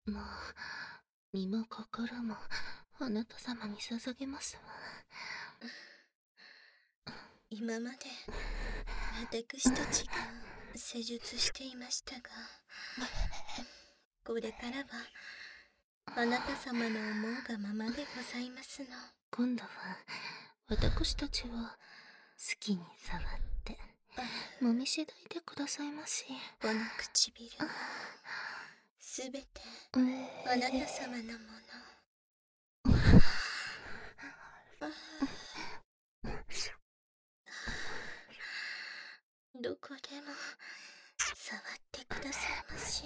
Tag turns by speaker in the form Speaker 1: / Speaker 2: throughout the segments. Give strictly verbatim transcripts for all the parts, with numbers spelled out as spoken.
Speaker 1: もう身も心もあなた様に捧げますわ。
Speaker 2: 今まで私たちが施術していましたが、これからはあなた様の思うがままでございますの。
Speaker 1: 今度は私たちを好きに触って揉みしだいてくださいまし。
Speaker 2: この唇はすべてあなた様のもの。どこでも触ってくださいまし。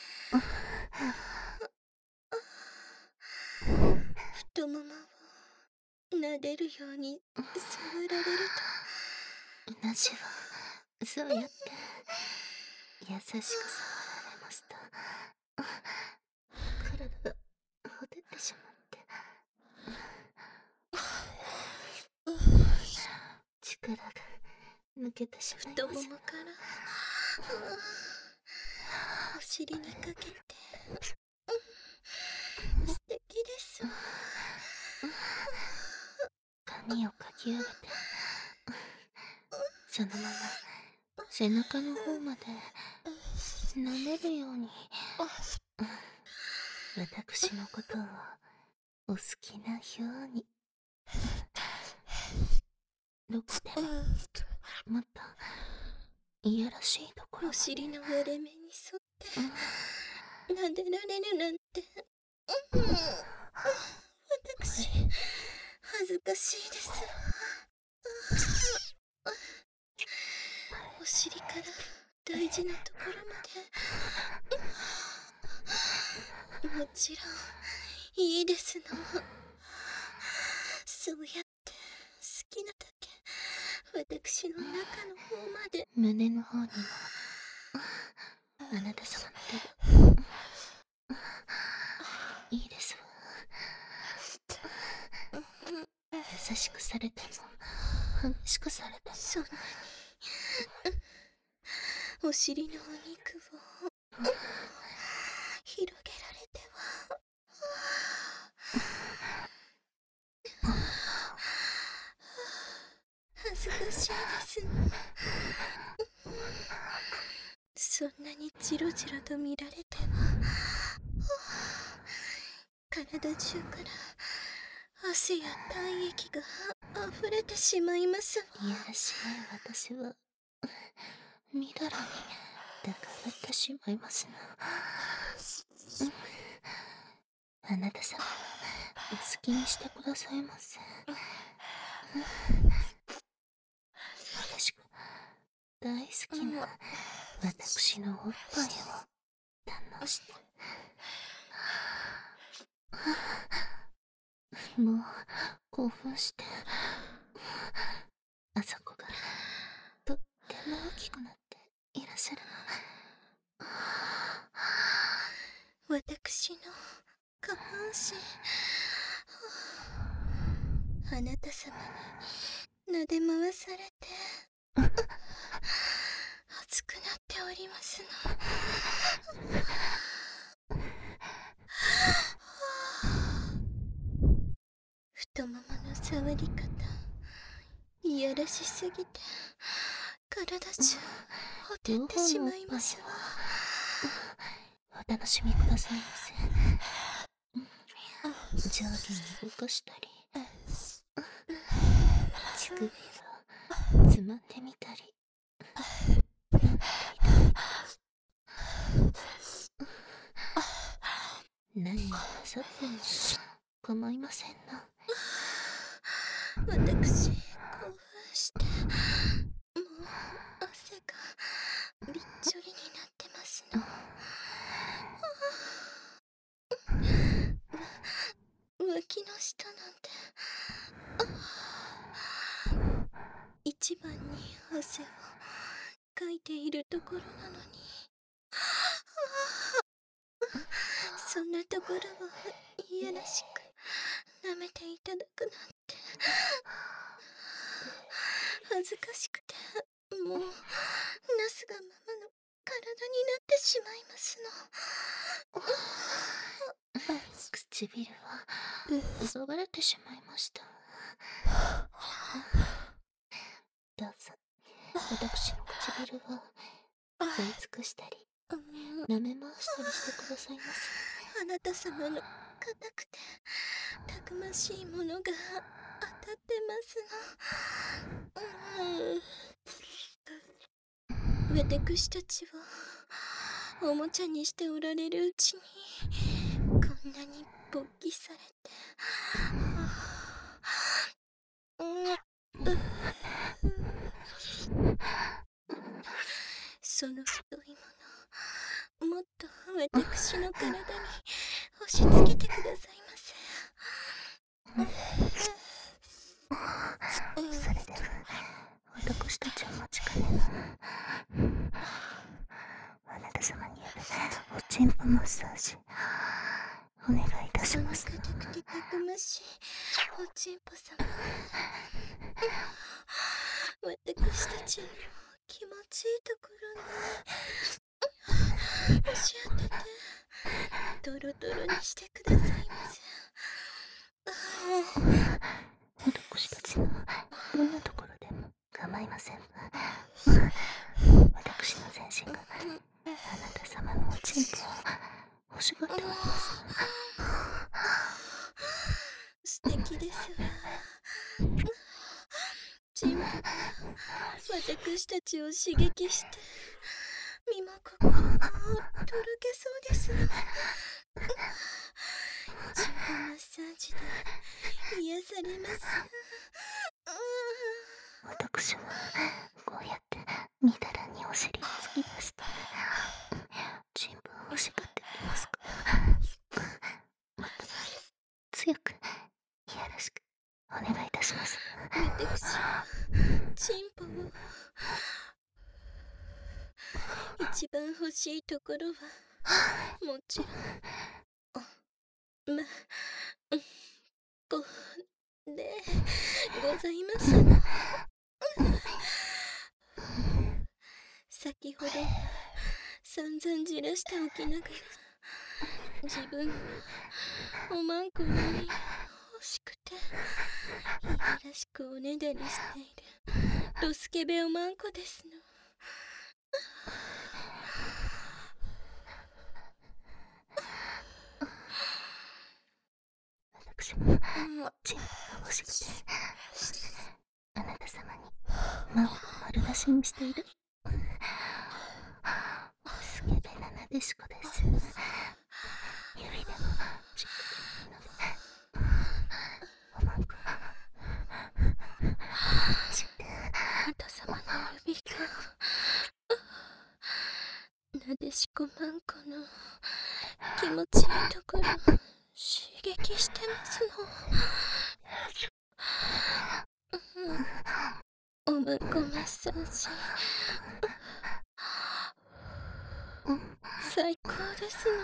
Speaker 2: 太ももを撫でるように触られる
Speaker 1: うなじはそうやって優しく触られますと体がほてってしまって力が抜けてしまい
Speaker 2: と、
Speaker 1: ます。
Speaker 2: 太ももからお尻にかけて素敵ですわ。
Speaker 1: 髪をかき上げてそのまま背中の方まで舐めるように私のことをお好きなようにどこでももっといやらしいところ
Speaker 2: お尻の割れ目に沿って撫でられるなんて、うん、私恥ずかしいですわ。お尻から大事なところまでもちろんいいですの。そうやって好きなだけ私の中の方まで。
Speaker 1: 胸の方にもあなた様の手がいいですわ。優しくされても激しくされても
Speaker 2: そんなにお尻のお肉を広げられては恥ずかしいですね。そんなにじろじろと見られては体中から汗や体液が溢れてしまいますわ。
Speaker 1: いやらしい私はみだらに抱かれてしまいますな。あなた様お好きにしてくださいませ。私が大好きな私のおっぱいを堪能してもう興奮してあそこがとっても大きくなっていらっしゃる
Speaker 2: の。私の下半身あなた様に撫で回されて熱くなっておりますの。太ももの触り方いやらしすぎて体中ほてってしまいますわ。
Speaker 1: お楽しみくださいませ。上下に動かしたり乳首をつまんでみたり何をなさっても構いませんな。
Speaker 2: 私興奮してもう汗がびっちょりになってますの。脇の下なんて一番に汗をかいているところなのにそんなところをいやらしく舐めていただくなんて恥ずかしくてもうなすがままの体になってしまいますの。
Speaker 1: 唇は奪われてしまいました。どうぞ、私の唇を吸い尽くしたり舐め回したりしてくださいませ。
Speaker 2: あなた様の硬くてたくましいものが当たってますの。私たちをおもちゃにしておられるうちにこんなに勃起されて、その太いものもっと私の体に押し付けてくださいませ。
Speaker 1: それでは私たちお待ちかねのあなた様によるおちんぽマッサージお願いいたします。
Speaker 2: その硬くてたくましいおちんぽ様が私たちの気持ちいいところに押し当ててドロドロにしてくださいませ。
Speaker 1: 私たちのどんなところでも構いません。私の全身があなた様のおちんぽを欲しがっております。
Speaker 2: 素敵ですわ。チンポが私たちを刺激して身も心もとろけそうですの。チンポマッサージで癒されます。
Speaker 1: 私はこうやってみだらにお尻を突き出してチンポを欲しがっていますから、もっと強くいやらしくお願いいたします。
Speaker 2: 私はチンポを一番欲しいところはもちろんまこでございますの。先ほど散々じらしておきながら自分おまんこに欲しくていやらしくおねだりしているドスケベおまんこですの。
Speaker 1: 私もチンポが欲しくてあなた様にマンコを丸出しにしているスケベななでしこです。指でもチップでもおまんこちって
Speaker 2: あなた様の指がなでしこまんこの気持ちいいところ刺激してますの。おまんこマッサージ最高ですの。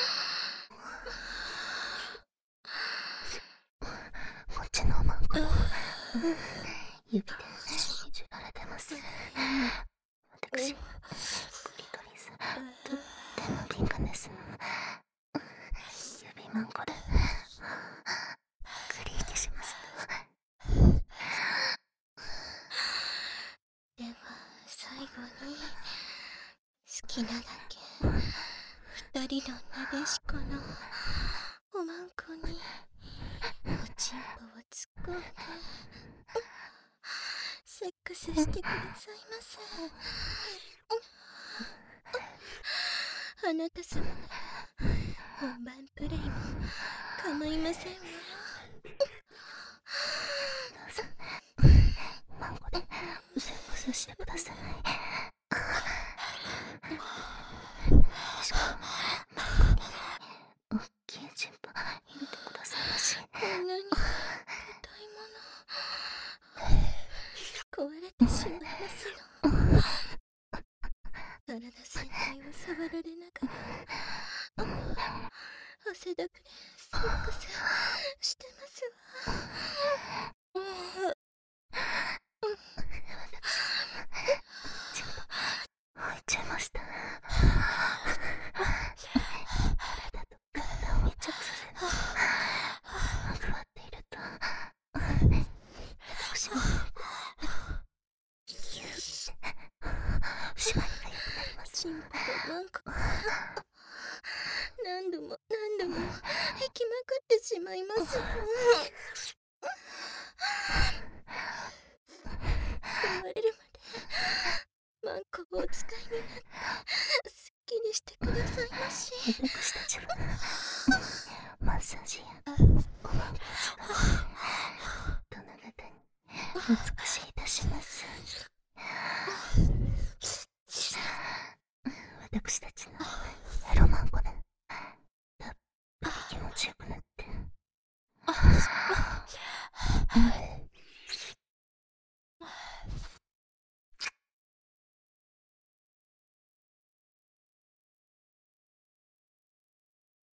Speaker 1: こっちのおまんこ指でいじられてます。私クリトリスとっても敏感ですの。指まんこでクリーチしますの。
Speaker 2: では最後に好きなだけ二人のなでしこのおまんこにおちんぽを突っ込んでセックスしてくださいませ。あなた様なら本番プレイも構いませんわ。
Speaker 1: どうぞマンコでセックスしてください。しかもマンコにおっきいチンポ入れてくださいまし。
Speaker 2: こんなに硬いもの壊れてしまいますよ。体全体を触られながら汗だくでセックスしてますわ。
Speaker 1: チンポ入っちゃいました。体と体を密着させる
Speaker 2: チンポがなんか何度も何度も引きまくってしまいますよ。生まれるまでマンコをお使いになってすっきりしてくださいまし。
Speaker 1: 私たちはマッサージやおまんこを使って殿方に美しいいたします。私たちの